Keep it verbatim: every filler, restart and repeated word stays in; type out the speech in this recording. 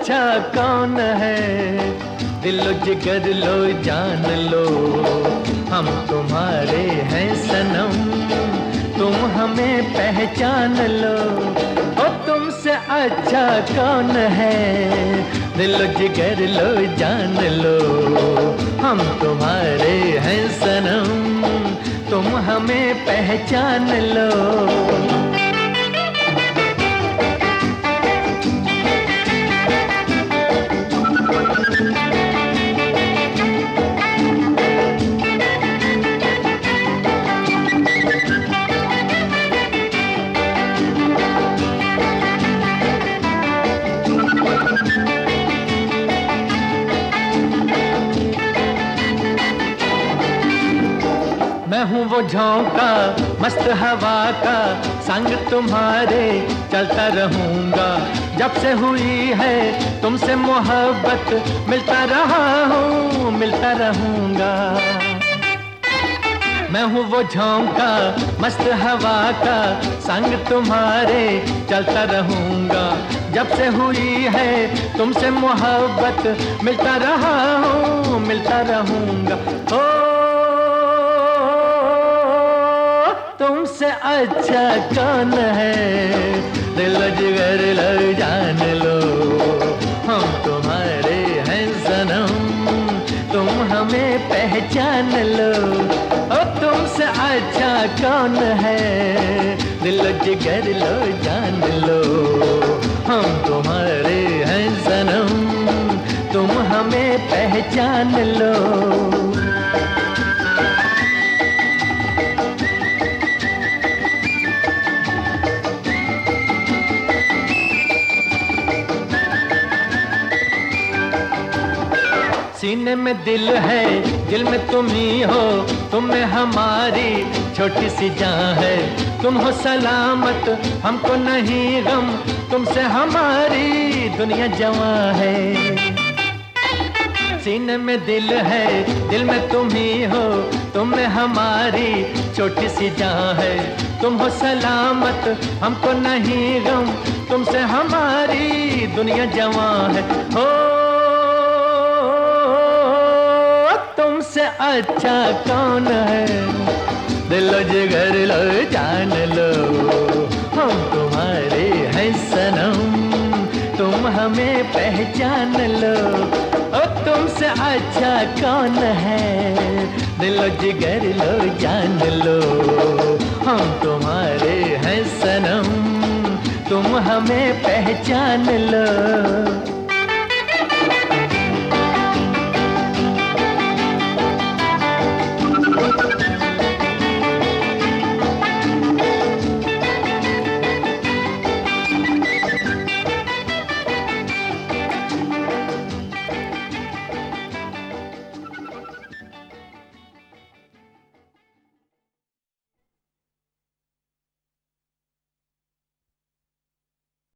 अच्छा कौन है, दिलो जिगर लो जान लो, हम तुम्हारे हैं सनम, तुम हमें पहचान लो। ओ तुमसे अच्छा कौन है, दिलो जिगर लो जान लो, हम तुम्हारे हैं सनम, तुम हमें पहचान लो। मैं हूँ वो झोंका मस्त हवा का, संग तुम्हारे चलता रहूँगा। जब से हुई है तुमसे मोहब्बत, मिलता रहा हूँ मिलता रहूँगा। मैं हूँ वो झोंका मस्त हवा का, संग तुम्हारे चलता रहूँगा। जब से हुई है तुमसे मोहब्बत, मिलता रहा हूँ मिलता रहूँगा। ओ तुमसे अच्छा कौन है, दिल जिगर लो जान लो, हम तुम्हारे हैं सनम, तुम हमें पहचान लो। ओ तुमसे अच्छा कौन है, दिल जिगर लो जान लो, हम तुम्हारे हैं सनम, तुम हमें पहचान लो। सीने में दिल है, दिल में तुम ही हो, तुम में हमारी छोटी सी जान है। तुम हो सलामत हमको नहीं गम, तुमसे हमारी दुनिया जवां है। सीने में दिल है, दिल में तुम ही हो, तुम में हमारी छोटी सी जान है। तुम हो सलामत हमको नहीं गम, तुमसे हमारी दुनिया जवां है। हो तुमसे अच्छा कौन है, दिलो जिगर लो जान लो, हम तुम्हारे हैं सनम, तुम हमें पहचान लो। ओ तुमसे अच्छा कौन है, दिलो जिगर लो जान लो, हम तुम्हारे हैं सनम, तुम हमें पहचान लो।